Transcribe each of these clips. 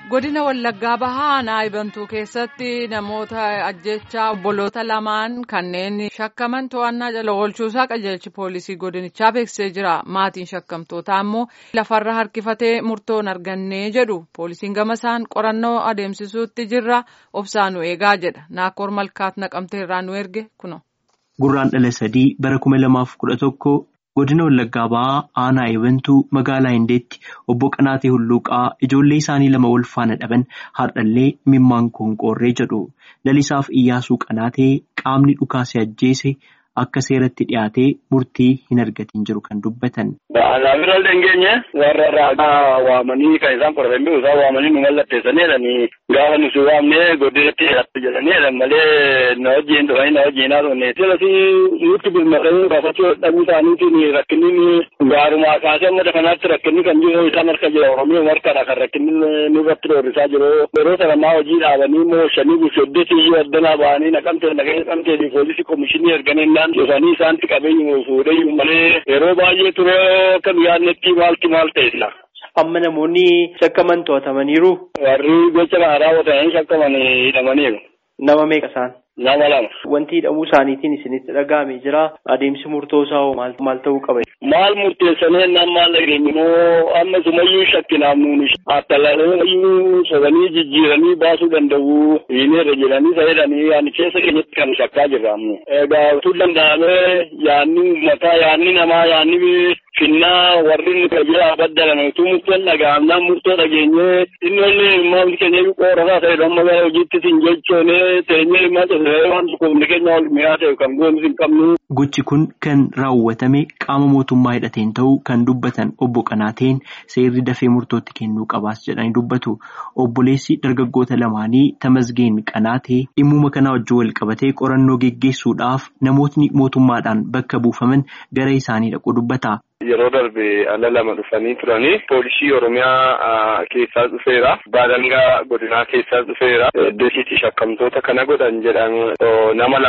Godina Wallaggaa Bahaa Naayibantuu keessatti namoota ajjechaa obboloota lamaan kanneen shakkaman to'annaa jala oolchuusaa qajeelchi poolisii godinichaa beeksisee jira. Maatiin shakkamtootaa immoo lafarra harkifatee murtoon argannee jedhu. Poolisiin gamasaan qorannoo adeemsisuutti jirra obsaa nu eegaa jedha. Naakoor Malkaat Naqamteerraa nu erge kuno. Gurraandhala 3 bara 2011 Godina Wallaggaa Bahaa Naayibantuu magaalaa Hindeetti obbo Qanaatee Hulluuqaa ijoollee isaanii 2 wal faana dhaban har'allee mimmaan qoonqoorree jedhu. Lalisaaf Iyyaasuu Qanaatee qaamni dhukaase ajjeese akka seeratti dhiyaatee murtii hin argatin jiru kan dubbatan. Alaabirra dhangeenye warra raagaa waamanii kan isaan qorranii isaa waamanii nu mallatteessanii gaafa nuti waamnee godinatti hidhatte jedhanii malee na wajjin dhufanii na wajjin haasofne. Jalasi nutti birmadhanii gaafachuu dhabuu isaaniitiin rakkinni gaarumaa kaasee amma kanaatti rakkinni kan jiru isaan harka jira Oromiyaa markadha kan rakkinni nurratti dhoorrisaa jiru. Yeroo sanamaa hojii dhaabanii mooshanii gusoddeetii addanaa ba'anii naqamtee poolisii komishinii erganiin Yookaan isaanitti qabeenyu fuudhee malee yeroo baay'ee ture akka biyyaannetti maal ta'edha. Amma namoonni shakkaman to'atamaniiru. Warri gocha kana raawwatanii shakkaman hidhamaniiru. Nama meeqa isaan? Nama 2. Wanti hidhamuu isaaniitiin isinitti dhaga'amee jira. Adeemsi murtoo isaa maal ta'uu qaba? Maal murteessanii maal dhageenyinoo amma sumayyuu shakkinaaf nuuni attalaalayyuu sobanii jijjiiranii baasuu danda'u hiineerra jedhanii sayedanii yaani keessa keenyatti kan shakkaa jirra ammoo. Egaa utuu danda'amee yaanni namaa yaanni finnaa warri nuti jira baddalan utuu murteen dhaga'amnaan murtoo dhageenyee inni ollee maamilli keenya qorataa ta'edha amma gara hojiitti siin jechoonee teenyee immoo waan sukuumni keenya ol mi'aa ta'e kan goonus hin qabnu. Gochi kun kan raawwatame qaama mootummaa hidhateen ta'uu kan dubbatan obbo Qanaateen seerri dafee murtootti kennuu qabaas jedhanii dubbatu. Obboleessi dargaggoota lamaanii Tamasgeen Qanaatee dhimmuma kana wajjin wal qabatee qorannoo geggeessuudhaaf namootni mootummaadhaan bakka buufaman gara isaanii dhaqu dubbata. Yeroo darbe ala 2 dhufanii turanii poolisii Oromiyaa keessaa dhufeera. Baalangaa godinaa keessaa dhufeera. Deesitti shakkamtoota kana godhan jedhan nama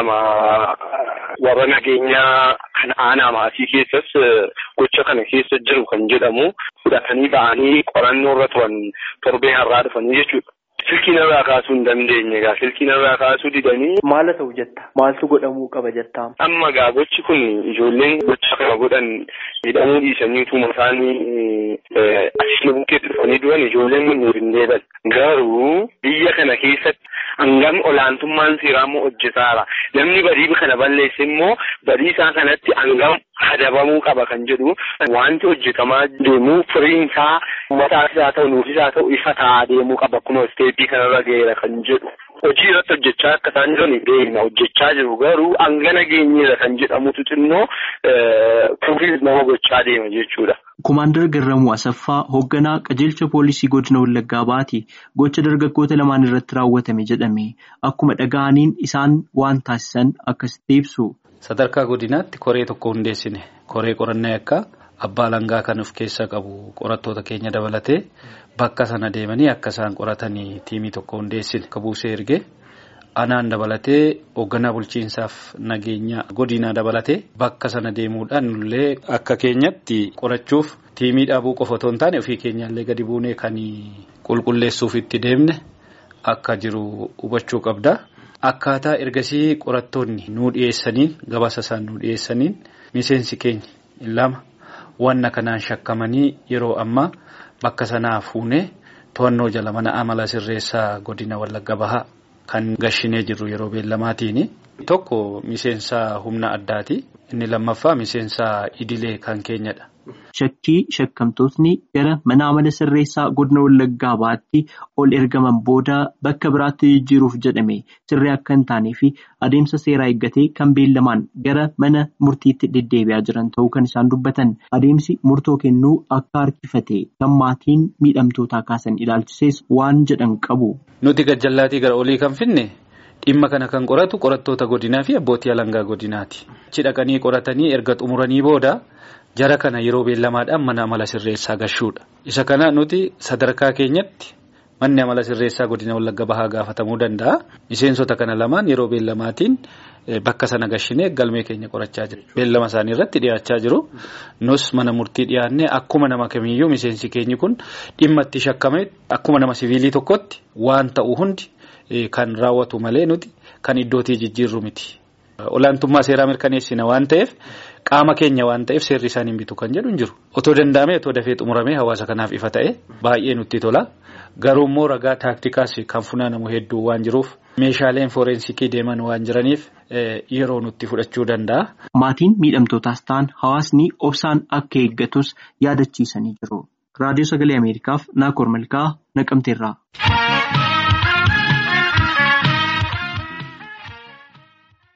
2 warra nageenyaa kan aanaa maasii keessas gocha kana keessa jiru kan jedhamu fudhatanii ba'anii qorannoo irra turan torbee har'aa dhufanii jechuudha. Silkii narraa kaasuu hin dandeenye egaa silkii narraa kaasuu didanii. Maal ta'u jetta? Maaltu godhamuu qaba jettaa? Amma egaa gochi kun ijoolleen gocha kana godhan hidhamuu dhiisanii utuma isaanii asii bukeetti dhufanii du'an ijoolleen kun hin deebi'an. Garuu biyya kana keessatti hangam olaantummaan seeraa immoo hojjetaara. Namni badii kana balleesse immoo badii isaa kanatti hangam adabamuu qaba kan jedhu wanti hojjetamaa deemu firiin isaa uummataaf isaa ta'u nuufis haa ta'u ifa ta'aa deemuu qaba akkuma isteeppii kanarra ga'eera kan jedhu. Hojii irratti hojjechaa akka isaan jiran beekna hojjechaa jiru garuu hangana geenyeera kan jedhamutu xinnoo kufiis nama gochaa deema jechuudha. Kumaandar Garramuu Asaffaa hoogganaa qajeelcha poolisii godina Wallaggaa Bahaati gocha dargaggoota lamaan irratti raawwatame jedhame akkuma dhaga'aniin isaan waan taasisan akkasitti ibsu. Sadarkaa godinaatti koree tokko hundeessine koree qorannaa akka abbaa alangaa kan of keessaa qabu qorattoota keenya dabalatee bakka sana deemanii akka isaan qoratanii tiimii tokko hundeessine akka buusee ergee anaan dabalatee hoogganaa bulchiinsaaf nageenya godinaa dabalatee bakka sana deemuudhaan nullee akka keenyatti qorachuuf tiimii dhaabuu qofa otoo hin taane ofii keenyaallee gadi buunee kan qulqulleessuuf itti deemne akka jiru hubachuu qabda. Akkaataa ergasii qorattoonni nuu dhiyeessaniin gabaasa isaan nuu dhiyeessaniin miseensi keenya 2 wanna kanaan shakkamanii yeroo ammaa bakka sanaa fuunee to'annoo jala mana amala sirreessaa godina Wallagga Bahaa kan gashinee jirru yeroo beellamaatiin tokko miseensa humna addaati inni lammaffaa miseensa idilee kan keenyadha. Shakkii shakkamtootni gara mana amala sirreessaa godina Wallaggaa Bahaatti ol ergaman booda bakka biraatti jijjiiruuf jedhame sirrii akka hin taanee fi adeemsa seeraa eeggatee kan beellamaan gara mana murtiitti deddeebi'aa jiran ta'uu kan isaan dubbatan. Adeemsi murtoo kennuu akka harkifate kan maatiin miidhamtootaa kaasan ilaalchisees waan jedhan qabu. Nuti gajjallaatii gara olii kan finne dhimma kana kan qoratu qorattoota godinaa fi abbootii alangaa godinaati. Achi dhaqanii qoratanii erga xumuranii booda jara kana yeroo beellamaadhaan mana amala sirreessaa gashuudha. Isa kana nuti sadarkaa keenyatti manni amala sirreessaa godina Wallagga Bahaa gaafatamuu danda'a. Miseensota kana lamaan yeroo beellamaatiin bakka sana gashinee galmee keenya qorachaa jiru. Beellama isaanii irratti dhiyaachaa jiru. Nus mana murtii dhiyaannee akkuma nama kamiyyuu miseensi keenyi kun dhimma itti shakkame akkuma nama siviilii tokkotti waan ta'u hundi kan raawwatu malee nuti kan iddootii jijjiirru miti. Olaantummaa seeraa mirkaneessina waan ta'eef qaama keenya waan ta'eef seerri isaan hin bitu kan jedhu hin jiru. Otoo danda'amee otoo dafee xumuramee hawaasa kanaaf ifa ta'e baay'ee nutti tola. Garuu immoo ragaa taaktikaas kan funaanamu hedduu waan jiruuf meeshaaleen fooreensikii deeman waan jiraniif yeroo nutti fudhachuu danda'a. Maatiin miidhamtootaas ta'an hawaasni obsaan akka eeggatus yaadachiisanii jiru. Raadiyoo Sagalee Ameerikaaf Naakoor Malkaa Naqamteerraa.